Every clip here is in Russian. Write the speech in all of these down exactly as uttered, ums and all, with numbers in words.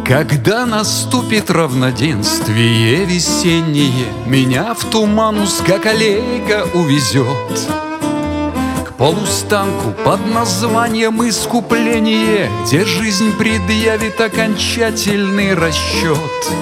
Когда наступит равноденствие весеннее, меня в туман узкоколейка увезет к полустанку под названием «Искупление», где жизнь предъявит окончательный расчет.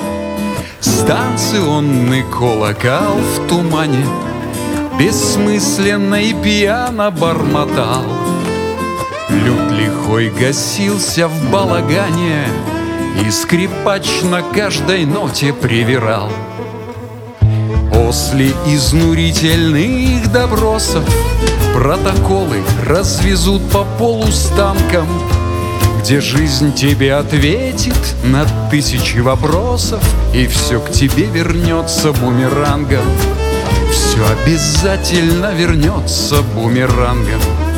Станционный колокол в тумане бессмысленно и пьяно бормотал. Люд лихой гасился в балагане, и скрипач на каждой ноте привирал. После изнурительных допросов протоколы развезут по полустанкам, где жизнь тебе ответит на тысячи вопросов, и все к тебе вернется бумерангом. Все обязательно вернется бумерангом.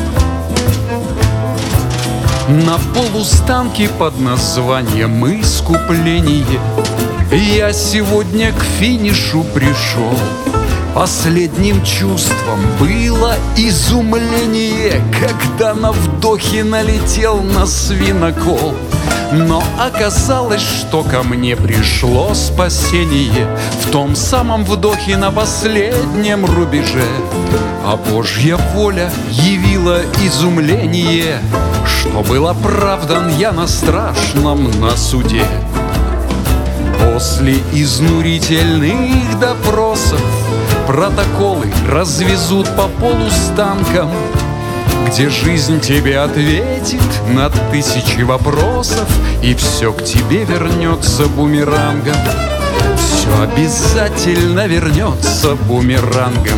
На полустанке под названием «Искупление» я сегодня к финишу пришел. Последним чувством было изумление, когда на вдохе налетел на свинокол. Но оказалось, что ко мне пришло спасение в том самом вдохе на последнем рубеже. А Божья воля явила изумление, что был оправдан я на страшном на суде. После изнурительных допросов протоколы развезут по полустанкам, где жизнь тебе ответит на тысячи вопросов, и все к тебе вернется бумерангом. Все обязательно вернется бумерангом.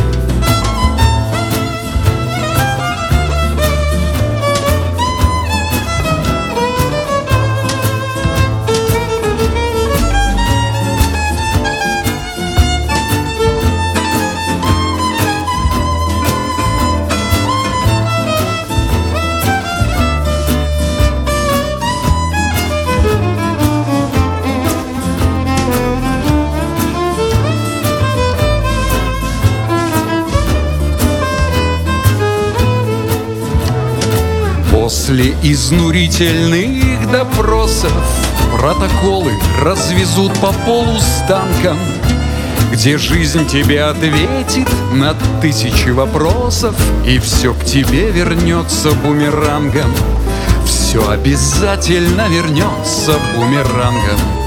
После изнурительных допросов протоколы развезут по полустанкам, где жизнь тебе ответит на тысячи вопросов, и все к тебе вернется бумерангом. Все обязательно вернется бумерангом.